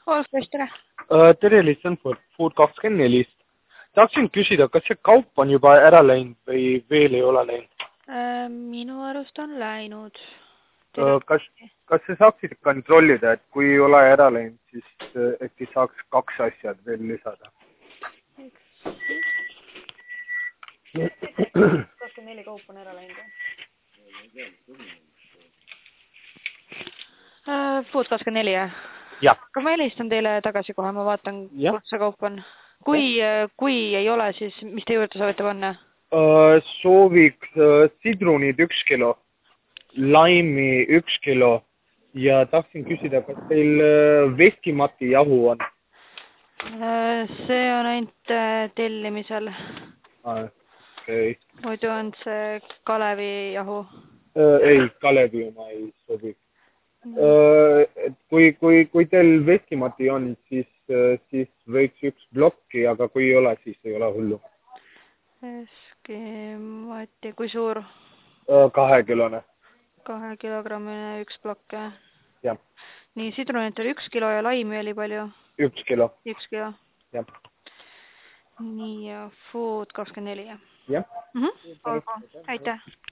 Olgu, tere. Tere, lihtsalt Food24. Tahtsin küsida, kas see kaup on juba ära läinud või veel ei ole läinud? Minu arust on läinud. Kas sa saaksid kontrollida, et kui ei ole ära läinud, siis äkki saaks 2 asja veel lisada? 24 kaup on ära läinud. Food24, jah? Jah. Aga ma helistan teile tagasi kohe, ma vaatan, kus see kaup on. Kui ei ole, siis mis te juurde soovite panna? Sooviks sidrunid 1 kilo, laimi 1 kilo ja tahtsin küsida, kas teil veskimati jahu on? See on ainult tellimisel. Okay. Muidu on see Kalevi jahu. Ei, Kalevi oma ei sobi. Kui teil veskimati on, siis võiks 1 blokki, aga kui ei ole, siis ei ole hullu. Veskimati, kui suur? 2-kilone. 2 kilogrammine 1 blokk, jah? Jah. Nii, sidrunit oli 1 kilo ja laimi oli palju? 1 kilo. 1 kilo. Jah. Nii, ja Food24, jah? Jah. Olgu, aitäh.